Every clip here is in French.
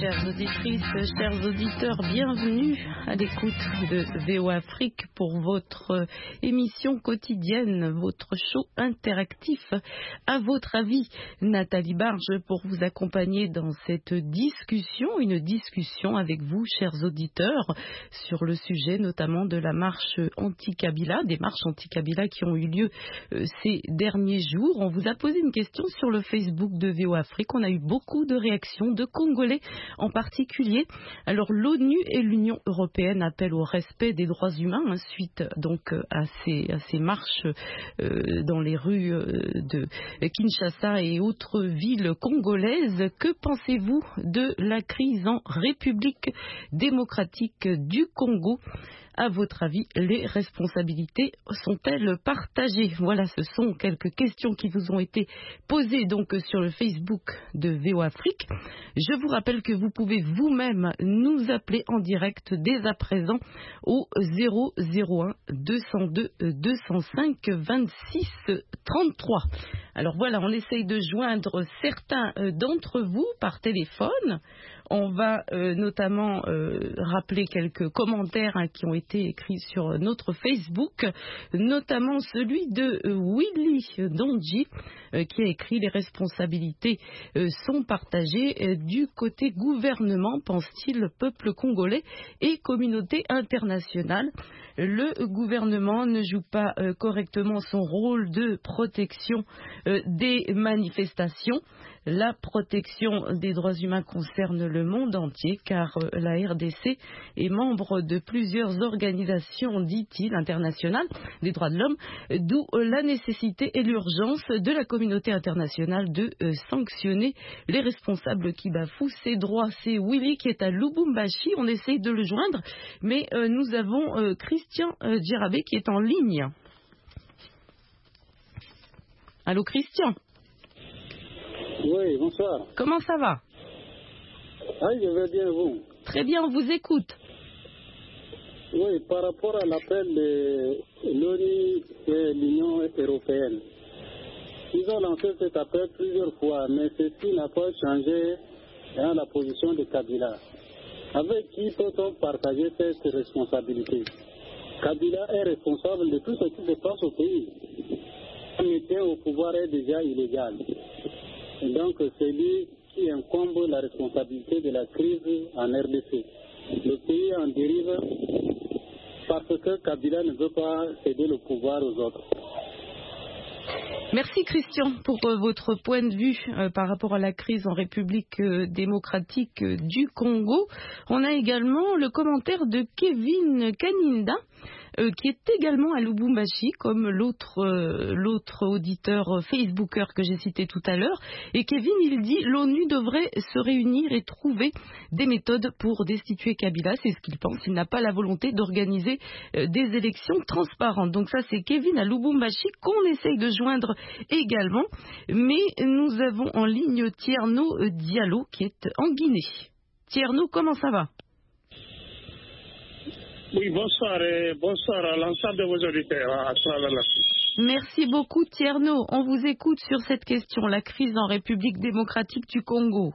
Chères auditrices, chers auditeurs, bienvenue à l'écoute de VO Afrique pour votre émission quotidienne, votre show interactif. À votre avis, Nathalie Barge pour vous accompagner dans cette discussion, une discussion avec vous, chers auditeurs, sur le sujet notamment de la marche anti-Kabila, des marches anti-Kabila qui ont eu lieu ces derniers jours. On vous a posé une question sur le Facebook de VO Afrique. On a eu beaucoup de réactions de Congolais en particulier. Alors l'ONU et l'Union européenne appellent au respect des droits humains suite donc à ces marches dans les rues de Kinshasa et autres villes congolaises. Que pensez-vous de la crise en République démocratique du Congo ? À votre avis, les responsabilités sont-elles partagées ? Voilà, ce sont quelques questions qui vous ont été posées donc sur le Facebook de VO Afrique. Je vous rappelle que vous pouvez vous-même nous appeler en direct dès à présent au 001 202 205 26 33. Alors voilà, on essaye de joindre certains d'entre vous par téléphone. On va notamment rappeler quelques commentaires qui ont été écrits sur notre Facebook, notamment celui de Willy Donji qui a écrit « Les responsabilités sont partagées du côté gouvernement, pense-t-il, peuple congolais et communauté internationale. Le gouvernement ne joue pas correctement son rôle de protection des manifestations. La protection des droits humains concerne le monde entier car la RDC est membre de plusieurs organisations, dit-il, internationales des droits de l'homme, d'où la nécessité et l'urgence de la communauté internationale de sanctionner les responsables qui bafouent ces droits. » C'est Willy qui est à Lubumbashi, on essaye de le joindre, mais nous avons Christian Djerabé qui est en ligne. Allô Christian ? Oui, bonsoir. Comment ça va ? Ah, je vais bien, vous. Très bien, on vous écoute. Oui, par rapport à l'appel de l'ONU et l'Union européenne. Ils ont lancé cet appel plusieurs fois, mais ceci n'a pas changé dans la position de Kabila. Avec qui peut-on partager cette responsabilité ? Kabila est responsable de tout ce qui se passe au pays. Son maintien au pouvoir est déjà illégal. Et donc, c'est lui qui incombe la responsabilité de la crise en RDC. Le pays est en dérive parce que Kabila ne veut pas céder le pouvoir aux autres. Merci Christian pour votre point de vue par rapport à la crise en République démocratique du Congo. On a également le commentaire de Kevin Kaninda qui est également à Lubumbashi comme l'autre auditeur Facebooker que j'ai cité tout à l'heure. Et Kevin, il dit l'ONU devrait se réunir et trouver des méthodes pour destituer Kabila. C'est ce qu'il pense. Il n'a pas la volonté d'organiser des élections transparentes. Donc ça, c'est Kevin à Lubumbashi qu'on essaye de joindre également. Mais nous avons en ligne Tierno Diallo qui est en Guinée. Tierno, comment ça va ? Oui, bonsoir et bonsoir à l'ensemble de vos auditeurs à travers l'Afrique. Merci beaucoup Tierno. On vous écoute sur cette question, la crise en République démocratique du Congo.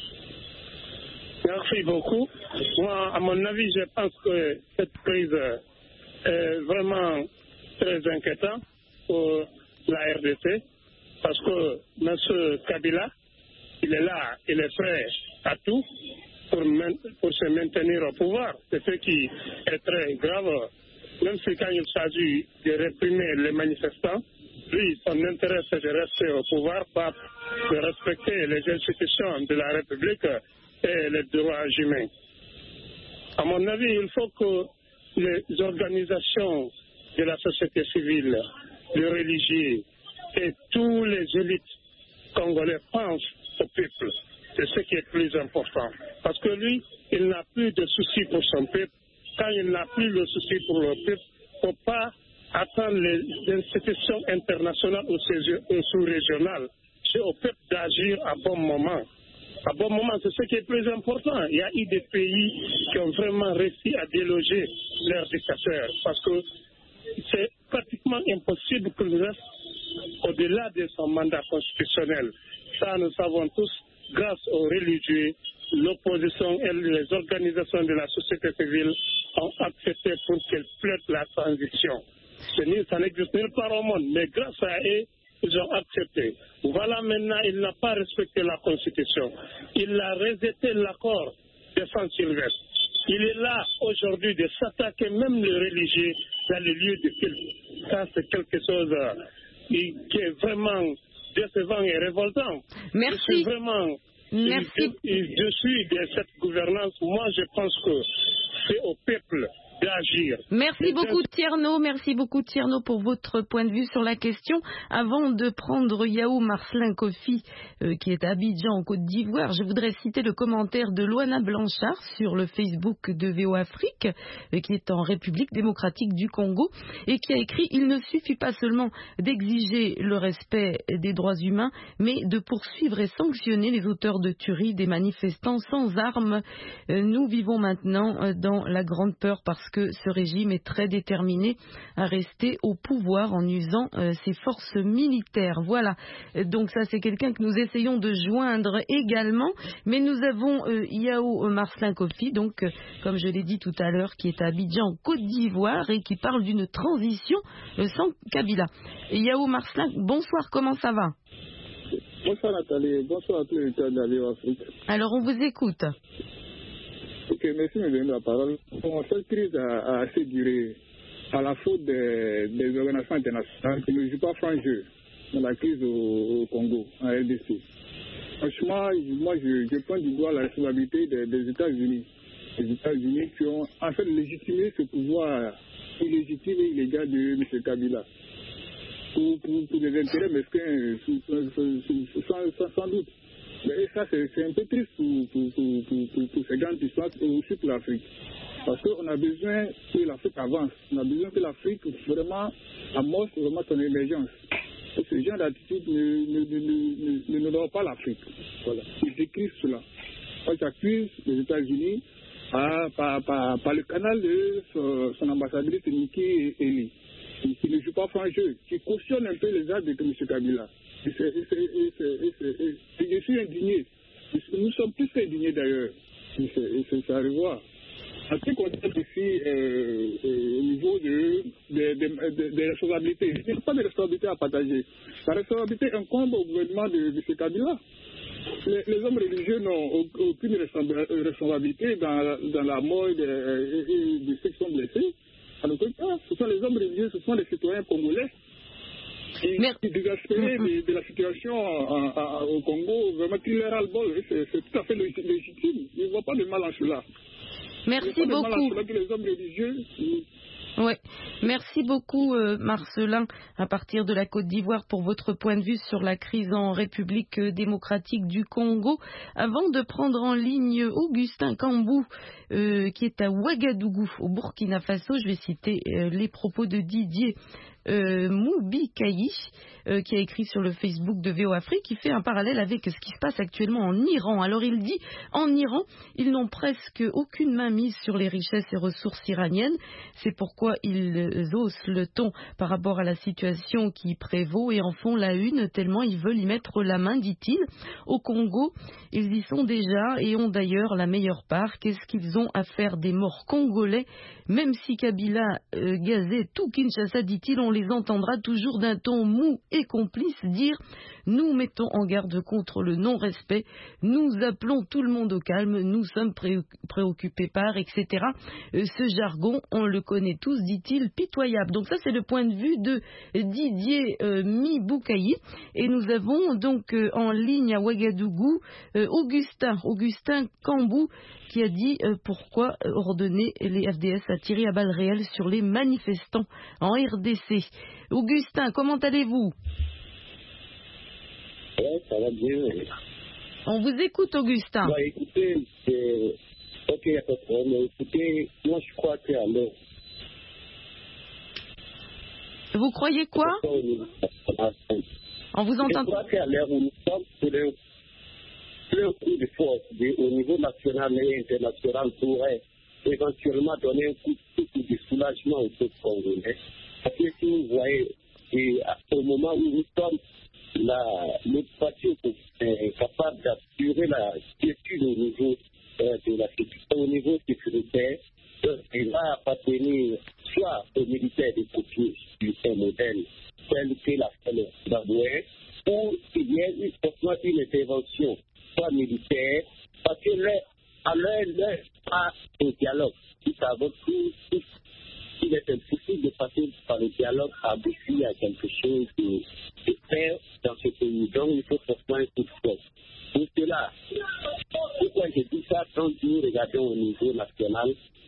Merci beaucoup. Moi, à mon avis, je pense que cette crise est vraiment très inquiétante pour la RDC parce que M. Kabila, il est là, il est prêt à tout pour se maintenir au pouvoir. C'est ce qui est très grave. Même si quand il s'agit de réprimer les manifestants, lui, son intérêt, c'est de rester au pouvoir, pas de respecter les institutions de la République et les droits humains. À mon avis, il faut que les organisations de la société civile, les religieux et tous les élites congolais pensent au peuple. C'est ce qui est plus important. Parce que lui, il n'a plus de soucis pour son peuple. Quand il n'a plus de soucis pour le peuple, il ne faut pas attendre les institutions internationales ou sous-régionales. C'est au peuple d'agir à bon moment. À bon moment, c'est ce qui est plus important. Il y a eu des pays qui ont vraiment réussi à déloger leurs dictateurs. Parce que c'est pratiquement impossible qu'il reste au-delà de son mandat constitutionnel. Ça, nous savons tous, grâce aux religieux l'opposition et les organisations de la société civile ont accepté pour qu'elle plaide la transition. Ça n'existe nulle part au monde, mais grâce à eux, ils ont accepté. Voilà, maintenant, il n'a pas respecté la Constitution. Il a rejeté l'accord de Saint-Sylvestre. Il est là aujourd'hui de s'attaquer même les religieux dans les lieux de culte. Ça, c'est quelque chose qui est vraiment décevant et révoltant. Merci. Je suis vraiment... Merci. Je suis de cette gouvernance. Moi, je pense que c'est au peuple d'agir. Merci beaucoup Tierno pour votre point de vue sur la question. Avant de prendre Yao Marcelin Kofi qui est à Abidjan en Côte d'Ivoire, je voudrais citer le commentaire de Loana Blanchard sur le Facebook de VO Afrique qui est en République démocratique du Congo et qui a écrit: il ne suffit pas seulement d'exiger le respect des droits humains, mais de poursuivre et sanctionner les auteurs de tueries des manifestants sans armes. Nous vivons maintenant dans la grande peur parce que ce régime est très déterminé à rester au pouvoir en usant ses forces militaires. Voilà, donc ça c'est quelqu'un que nous essayons de joindre également, mais nous avons Yao Marcelin Kofi, donc comme je l'ai dit tout à l'heure, qui est à Abidjan en Côte d'Ivoire et qui parle d'une transition sans Kabila. Yao Marcelin, bonsoir, comment ça va? Bonsoir Nathalie, bonsoir à tous les auditeurs de la VO Afrique. Alors on vous écoute. Ok, merci de me donner la parole. Bon, cette crise a assez duré à la faute des organisations internationales qui ne jouent pas franc jeu dans la crise au Congo, en RDC. Franchement, moi je prends du doigt la responsabilité des États-Unis. Les États-Unis qui ont en fait légitimé ce pouvoir illégitime et illégal de M. Kabila. Pour des intérêts mesquins, sans doute. Et ça, c'est un peu triste pour ces grandes puissances et aussi pour l'Afrique. Parce qu'on a besoin que l'Afrique avance. On a besoin que l'Afrique vraiment amorce vraiment son émergence. Et ce genre d'attitude ne n'honore pas l'Afrique. Voilà. Ils écrivent cela. Moi, j'accuse les États-Unis par le canal de son ambassadrice Nikki Haley, qui ne joue pas franc jeu, qui cautionne un peu les actes de M. Kabila. Je suis indigné. Nous sommes tous indignés d'ailleurs. C'est à revoir. En ce qui concerne ici, au niveau des responsabilités, il n'y a pas de responsabilité à partager. La responsabilité incombe au gouvernement de M. Kabila. Les hommes religieux n'ont aucune responsabilité dans la mort de ceux qui sont blessés. En aucun cas, ce sont les hommes religieux, ce sont les citoyens congolais. Et désespérés de la situation au Congo, vraiment qu'il leur a le bol, c'est tout à fait légitime. Il ne voit pas de mal en cela. Merci beaucoup. Les hommes religieux. Ouais. Merci beaucoup Marcelin, à partir de la Côte d'Ivoire, pour votre point de vue sur la crise en République démocratique du Congo. Avant de prendre en ligne Augustin Kambou, qui est à Ouagadougou, au Burkina Faso, je vais citer les propos de Didier Moubikaï, qui a écrit sur le Facebook de VO Afrique, qui fait un parallèle avec ce qui se passe actuellement en Iran. Alors il dit, en Iran, ils n'ont presque aucune main mise sur les richesses et ressources iraniennes. C'est pourquoi ils haussent le ton par rapport à la situation qui prévaut et en font la une, tellement ils veulent y mettre la main, dit-il. Au Congo, ils y sont déjà et ont d'ailleurs la meilleure part. Qu'est-ce qu'ils ont à faire des morts congolais? Même si Kabila gazait tout Kinshasa, dit-il, on les entendra toujours d'un ton mou et complice dire: nous mettons en garde contre le non-respect, nous appelons tout le monde au calme, nous sommes préoccupés par, etc. Ce jargon, on le connaît tous, dit-il, pitoyable. Donc ça, c'est le point de vue de Didier Miboukaï. Et nous avons donc en ligne à Ouagadougou Augustin Kambou, qui a dit pourquoi ordonner les FDS à tirer à balles réelles sur les manifestants en RDC. Augustin, comment allez-vous? Ouais, ça va bien. On vous écoute, Augustin. Bah, écoutez, ok, il n'y a pas de problème. Écoutez, moi je crois qu'à l'heure. Vous croyez quoi? On vous entend. Je crois qu'à l'heure où nous sommes, le coup de force au niveau national et international pourrait éventuellement donner un coup de soulagement au peuple congolais. Parce que si vous voyez, au moment où nous sommes, notre parti est capable d'assurer la quiétude au niveau forcément une intervention, soit militaire, parce que à leur pas au dialogue. Nous savons qu'il est impossible de passer par le dialogue à aboutir à quelque chose de faire dans ce pays. Donc, il faut forcément un coup de force. Pour cela, pourquoi je dis ça, quand nous regardons au niveau national,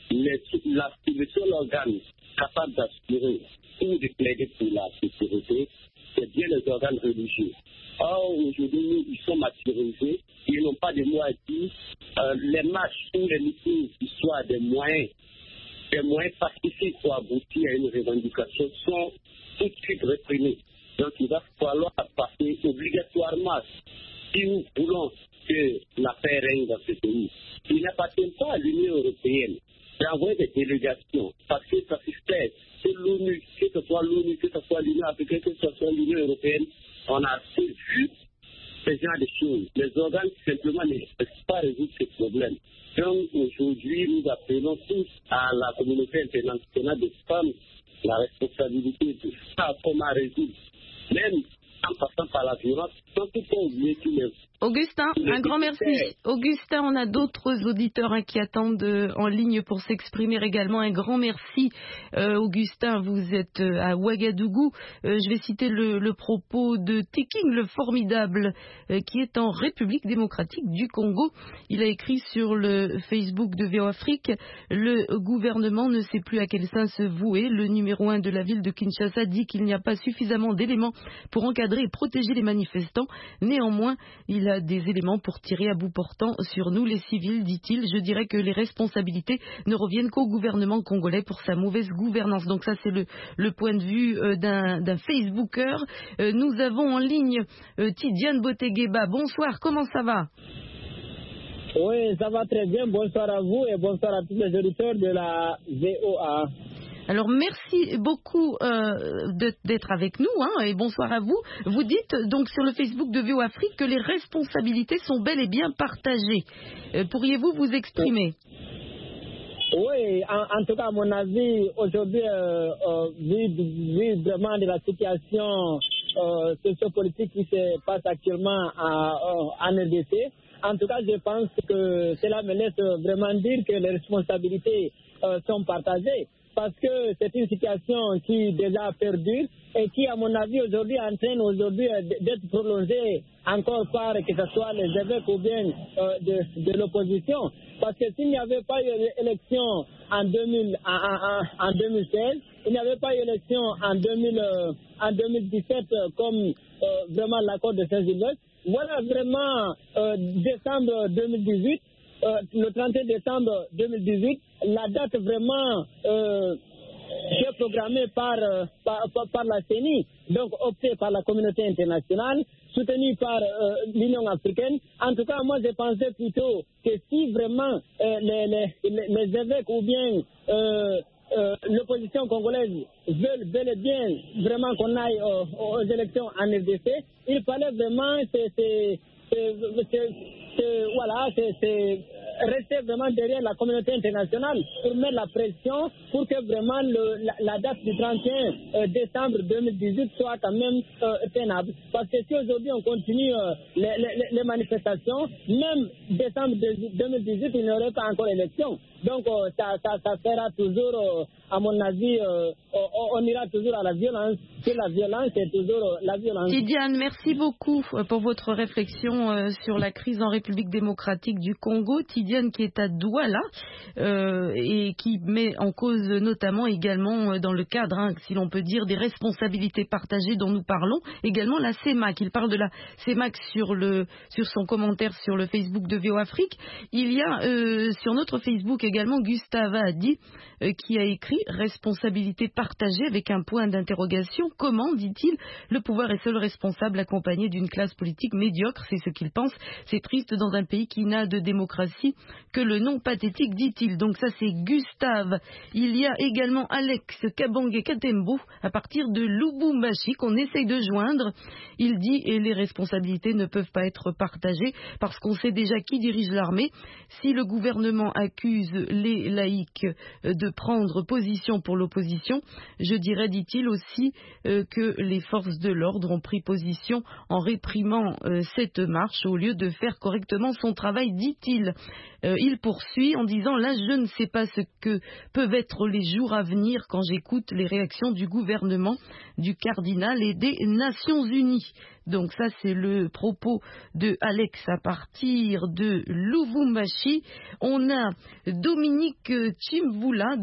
le seul organe capable d'assurer ou de plaider pour la sécurité, c'est bien les organes religieux. Or, aujourd'hui, ils sont martyrisés, ils n'ont pas de mots à dire. Les marches ou les meetings qui soient des moyens pacifiques pour aboutir à une revendication sont tout de suite réprimés. Donc, il va falloir passer obligatoirement, si nous voulons que la paix règne dans ce pays. Il n'appartient pas à l'Union européenne d'envoyer des délégations, parce que ça se fait, c'est l'ONU, que ce soit l'ONU, que ce soit l'Union africaine, que ce soit l'Union européenne, on a vu ce genre de choses. Les organes simplement ne peuvent pas résoudre ces problèmes. Donc aujourd'hui, nous appelons tous à la communauté internationale de prendre la responsabilité de ça, comment résoudre, même en passant par la violence, sans tout oublier tous les... Augustin, un grand merci. Augustin, on a d'autres auditeurs qui attendent en ligne pour s'exprimer également. Un grand merci. Augustin, vous êtes à Ouagadougou. Je vais citer le propos de Teking, le formidable, qui est en République démocratique du Congo. Il a écrit sur le Facebook de VO Afrique: le gouvernement ne sait plus à quel sein se vouer. Le numéro 1 de la ville de Kinshasa dit qu'il n'y a pas suffisamment d'éléments pour encadrer et protéger les manifestants. Néanmoins, il a des éléments pour tirer à bout portant sur nous, les civils, dit-il. Je dirais que les responsabilités ne reviennent qu'au gouvernement congolais pour sa mauvaise gouvernance. Donc ça, c'est le point de vue d'un Facebooker. Nous avons en ligne Tidiane Botegueba. Bonsoir, comment ça va? Oui, ça va très bien. Bonsoir à vous et bonsoir à tous les auditeurs de la VOA. Alors merci beaucoup d'être avec nous et bonsoir à vous. Vous dites donc sur le Facebook de VO Afrique que les responsabilités sont bel et bien partagées. Pourriez-vous vous exprimer? Oui, en tout cas, à mon avis, aujourd'hui, vu vraiment de la situation sociopolitique qui se passe actuellement en RDC, en tout cas, je pense que cela me laisse vraiment dire que les responsabilités sont partagées. Parce que c'est une situation qui déjà perdure et qui, à mon avis, aujourd'hui entraîne d'être prolongée encore par que ce soit les évêques ou bien de l'opposition. Parce que s'il n'y avait pas eu élection en 2016, il n'y avait pas eu élection en 2017 comme vraiment l'accord de Saint-Gilles. Voilà vraiment décembre 2018. Le 31 décembre 2018, la date vraiment qui est programmée par la CENI, donc optée par la communauté internationale, soutenue par l'Union africaine. En tout cas, moi, je pensais plutôt que si vraiment les évêques ou bien l'opposition congolaise veulent bel et bien vraiment qu'on aille aux élections en RDC, il fallait vraiment rester vraiment derrière la communauté internationale pour mettre la pression pour que vraiment la date du 31 décembre 2018 soit quand même tenable. Parce que si aujourd'hui on continue les manifestations, même décembre 2018, il n'y aurait pas encore élection. Donc ça fera toujours, à mon avis, on ira toujours à la violence. Et la violence, c'est toujours la violence. Tidiane, merci beaucoup pour votre réflexion sur la crise en République démocratique du Congo. Tidiane qui est à Douala et qui met en cause notamment également dans le cadre, si l'on peut dire, des responsabilités partagées dont nous parlons. Également la CEMAC. Il parle de la CEMAC sur son commentaire sur le Facebook de VO Afrique. Il y a sur notre Facebook également Gustave Adi qui a écrit responsabilité partagée avec un point d'interrogation. Comment, dit-il, le pouvoir est seul responsable accompagné d'une classe politique médiocre? C'est ce qu'il pense. C'est triste dans un pays qui n'a de démocratie Unis que le nom pathétique, dit-il. Donc ça c'est Gustave. Il y a également Alex Kabange Katembo à partir de Lubumbashi qu'on essaye de joindre. Il dit et les responsabilités ne peuvent pas être partagées parce qu'on sait déjà qui dirige l'armée. Si le gouvernement accuse les laïcs de prendre position pour l'opposition, je dirais, dit-il aussi, que les forces de l'ordre ont pris position en réprimant cette marche au lieu de faire correctement son travail, dit-il. Il poursuit en disant « Là, je ne sais pas ce que peuvent être les jours à venir quand j'écoute les réactions du gouvernement, du cardinal et des Nations Unies. » Donc ça, c'est le propos de Alex à partir de Lubumbashi. On a Dominique Chimvula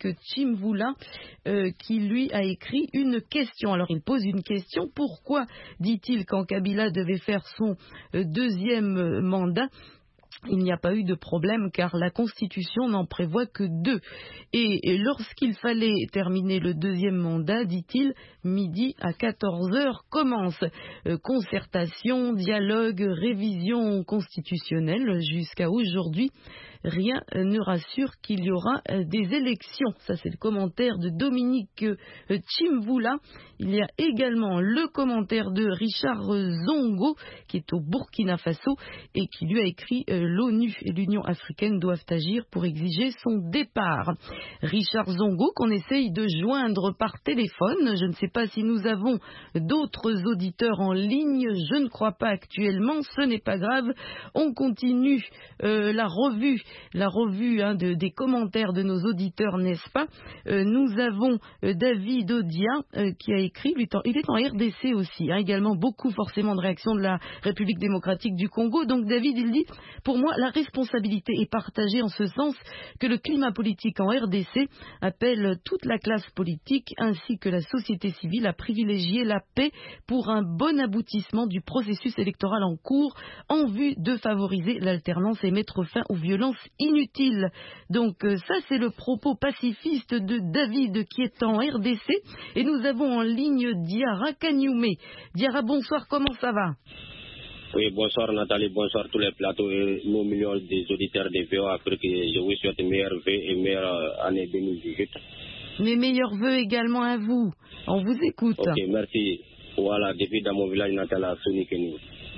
qui lui a écrit une question. Alors il pose une question. Pourquoi, dit-il, quand Kabila devait faire son deuxième mandat, il n'y a pas eu de problème car la Constitution n'en prévoit que 2. Et lorsqu'il fallait terminer le deuxième mandat, dit-il, midi à 14h commence. Concertation, dialogue, révision constitutionnelle jusqu'à aujourd'hui. Rien ne rassure qu'il y aura des élections. Ça, c'est le commentaire de Dominique Chimvula. Il y a également le commentaire de Richard Zongo, qui est au Burkina Faso, et qui lui a écrit l'ONU et l'Union africaine doivent agir pour exiger son départ. Richard Zongo, qu'on essaye de joindre par téléphone. Je ne sais pas si nous avons d'autres auditeurs en ligne. Je ne crois pas actuellement. Ce n'est pas grave. On continue la revue des commentaires de nos auditeurs, n'est-ce pas? Nous avons David Odia qui a écrit, il est en RDC aussi, également beaucoup forcément de réactions de la République démocratique du Congo. Donc David, il dit, pour moi, la responsabilité est partagée en ce sens que le climat politique en RDC appelle toute la classe politique ainsi que la société civile à privilégier la paix pour un bon aboutissement du processus électoral en cours en vue de favoriser l'alternance et mettre fin aux violences inutiles. Donc ça c'est le propos pacifiste de David qui est en RDC et nous avons en ligne Diarra Kanyume. Diarra, bonsoir, comment ça va? Oui, bonsoir Nathalie, bonsoir tous les plateaux et nos millions des auditeurs de VOA Afrique. Je vous souhaite meilleurs vœux et meilleure année 2018. Mes meilleurs vœux également à vous. On vous écoute. Ok, merci. Voilà, depuis dans mon village natal à Sonikeni.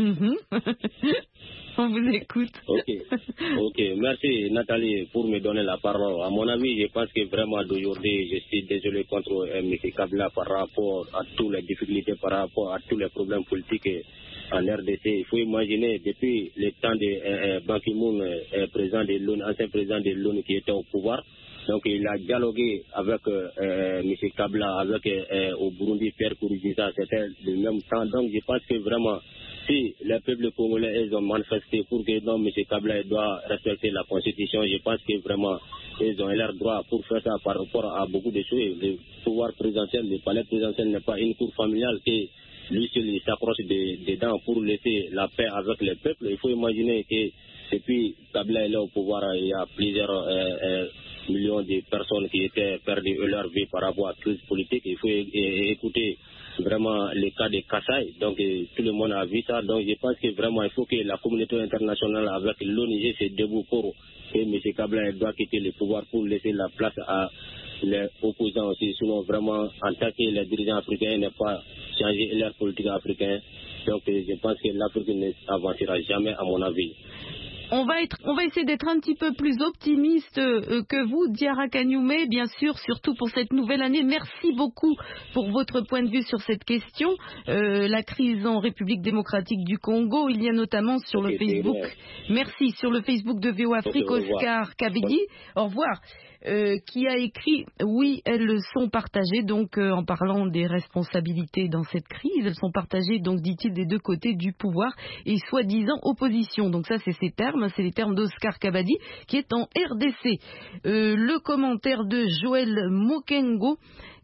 On vous écoute. Ok, merci Nathalie pour me donner la parole. À mon avis, je pense que vraiment d'aujourd'hui, je suis désolé contre M. Kabila par rapport à toutes les difficultés, par rapport à tous les problèmes politiques en RDC. Il faut imaginer, depuis le temps de Ban Ki-moon, ancien président de l'ONU qui était au pouvoir, donc il a dialogué avec M. Kabila, avec au Burundi, Pierre Kourouziza, c'était le même temps. Donc je pense que vraiment, si les peuples congolais ils ont manifesté pour que non, M. Kabila doit respecter la Constitution, je pense que vraiment ils ont leur droit pour faire ça par rapport à beaucoup de choses. Le pouvoir présidentiel, le palais présidentiel n'est pas une cour familiale qui lui seul s'approche dedans pour laisser la paix avec les peuples. Il faut imaginer que depuis Kabila est là au pouvoir, il y a plusieurs millions de personnes qui étaient perdues leur vie par rapport à la crise politique. Il faut écouter vraiment le cas de Kassai. Donc tout le monde a vu ça. Donc je pense que vraiment il faut que la communauté internationale avec l'ONU se debout pour que M. Kabila doit quitter le pouvoir pour laisser la place à les opposants aussi. Sinon vraiment en tant que les dirigeants africains n'ont pas changé leur politique africaine. Donc je pense que l'Afrique n'avancera jamais à mon avis. On va essayer d'être un petit peu plus optimiste que vous, Diarra Kanyume, bien sûr, surtout pour cette nouvelle année. Merci beaucoup pour votre point de vue sur cette question. La crise en République démocratique du Congo, il y a notamment sur le Facebook, merci, sur le Facebook de VOA Afrique, Oscar Kabedi, au revoir, qui a écrit « Oui, elles sont partagées », donc en parlant des responsabilités dans cette crise, elles sont partagées, donc dit-il, des deux côtés du pouvoir et soi-disant opposition. Donc ça, c'est ces termes, c'est les termes d'Oscar Kabadi, qui est en RDC. Le commentaire de Joël Mokengo,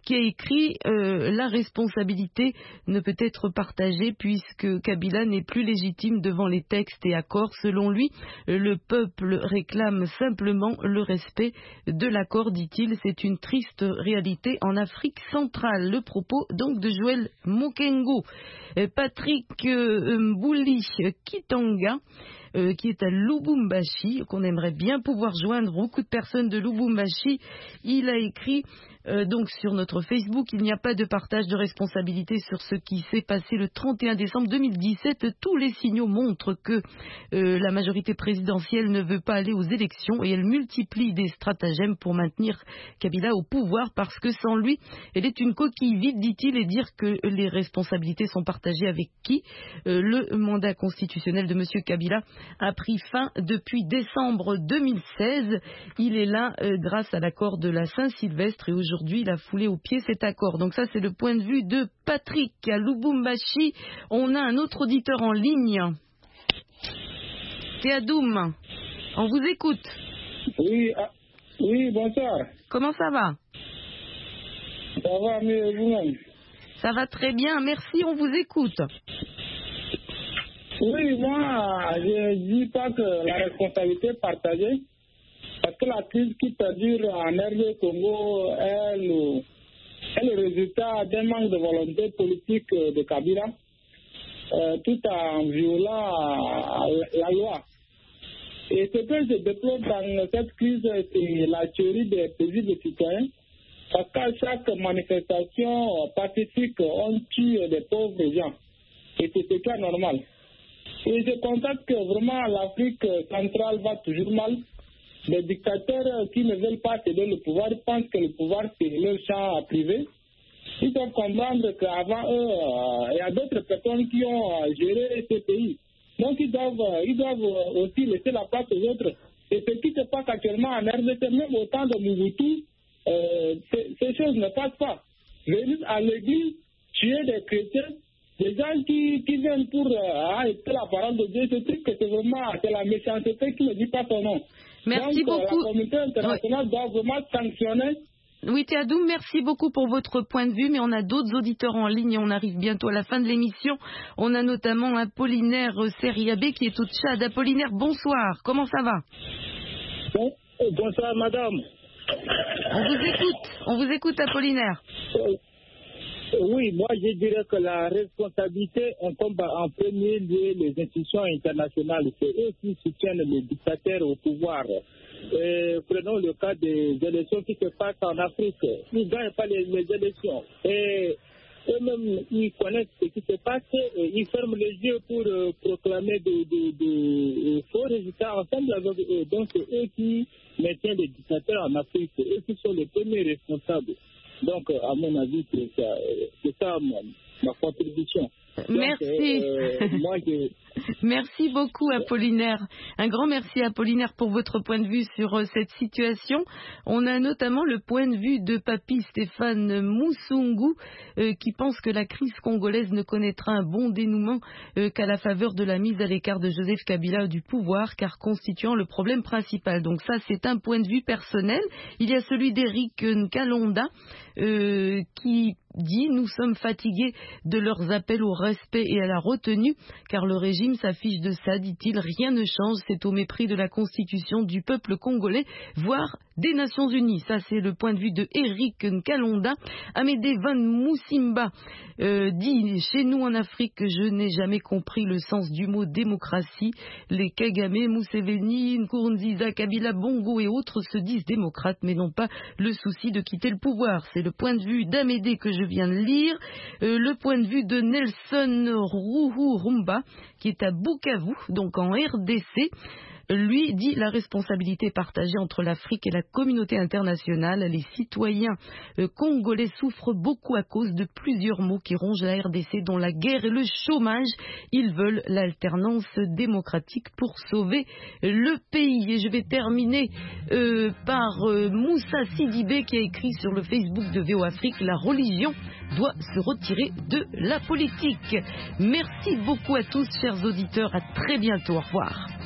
qui a écrit la responsabilité ne peut être partagée puisque Kabila n'est plus légitime devant les textes et accords. Selon lui, le peuple réclame simplement le respect de l'accord, dit-il. C'est une triste réalité en Afrique centrale. Le propos donc de Joël Mokengo. Patrick Mbouli Kitanga, qui est à Lubumbashi, qu'on aimerait bien pouvoir joindre. Beaucoup de personnes de Lubumbashi. Il a écrit donc sur notre Facebook, il n'y a pas de partage de responsabilité sur ce qui s'est passé le 31 décembre 2017. Tous les signaux montrent que la majorité présidentielle ne veut pas aller aux élections et elle multiplie des stratagèmes pour maintenir Kabila au pouvoir parce que sans lui, elle est une coquille vide, dit-il, et dire que les responsabilités sont partagées avec qui. Le mandat constitutionnel de M. Kabila a pris fin depuis décembre 2016. Il est là grâce à l'accord de la Saint-Sylvestre et aujourd'hui il a foulé au pied cet accord. Donc ça c'est le point de vue de Patrick à Lubumbashi. On a un autre auditeur en ligne. Théadoum, on vous écoute. Oui, bonsoir. Comment ça va? Ça va mieux vous-même? Ça va très bien, merci, on vous écoute. Oui, moi, je ne dis pas que la responsabilité est partagée, parce que la crise qui perdure en RD Congo est le résultat d'un manque de volonté politique de Kabila, tout en violant la loi. Et ce que je déplore dans cette crise, c'est la théorie des paisibles citoyens, parce qu'à chaque manifestation pacifique, on tue des pauvres gens. Et c'est ce qui est normal. Et je constate que vraiment l'Afrique centrale va toujours mal. Les dictateurs qui ne veulent pas céder le pouvoir pensent que le pouvoir c'est leur champ privé. Ils doivent comprendre qu'avant eux, il y a d'autres personnes qui ont géré ce pays. Donc ils doivent aussi laisser la place aux autres. Et ce qui se passe actuellement en RDC, même au temps de Mobutu, ces choses ne passent pas. Venir à l'église, tuer des chrétiens, des gens qui viennent pour écouter la parole de Dieu, je trouve que c'est la méchanceté qui ne dit pas son nom. Merci donc, beaucoup. La communauté internationale doit vraiment sanctionner. Oui, Théadoum, merci beaucoup pour votre point de vue, mais on a d'autres auditeurs en ligne et on arrive bientôt à la fin de l'émission. On a notamment Apollinaire Seriabé qui est au Tchad. Apollinaire, bonsoir, comment ça va? Bonsoir, madame. On vous écoute, Apollinaire. Oui, moi je dirais que la responsabilité incombe en premier lieu les institutions internationales. C'est eux qui soutiennent les dictateurs au pouvoir. Prenons le cas des élections qui se passent en Afrique. Ils ne gagnent pas les élections. Et eux-mêmes, ils connaissent ce qui se passe et ils ferment les yeux pour proclamer des faux résultats ensemble avec eux. Donc c'est eux qui maintiennent les dictateurs en Afrique. C'est eux qui sont les premiers responsables. Donc, à mon avis, c'est ça ma contribution. Merci. Donc, Merci beaucoup, Apollinaire. Un grand merci, Apollinaire, pour votre point de vue sur cette situation. On a notamment le point de vue de Papy Stéphane Moussungu, qui pense que la crise congolaise ne connaîtra un bon dénouement qu'à la faveur de la mise à l'écart de Joseph Kabila du pouvoir, car constituant le problème principal. Donc ça, c'est un point de vue personnel. Il y a celui d'Éric Nkalonda, qui dit « Nous sommes fatigués de leurs appels au respect et à la retenue, car le régime s'affiche de ça, dit-il, rien ne change, c'est au mépris de la constitution du peuple congolais, voire des Nations Unies. » Ça, c'est le point de vue de Eric Nkalonda. Amédée Van Moussimba dit « Chez nous en Afrique, je n'ai jamais compris le sens du mot démocratie. Les Kagame, Museveni, Nkurunziza, Kabila, Bongo et autres se disent démocrates, mais n'ont pas le souci de quitter le pouvoir. » C'est le point de vue d'Amédée que je viens de lire. Le point de vue de Nelson Ruhurumba, qui est à Bukavu, donc en RDC. Lui dit la responsabilité partagée entre l'Afrique et la communauté internationale. Les citoyens congolais souffrent beaucoup à cause de plusieurs maux qui rongent la RDC, dont la guerre et le chômage. Ils veulent l'alternance démocratique pour sauver le pays. Et je vais terminer par Moussa Sidibé qui a écrit sur le Facebook de VO Afrique: la religion doit se retirer de la politique. Merci beaucoup à tous, chers auditeurs. À très bientôt. Au revoir.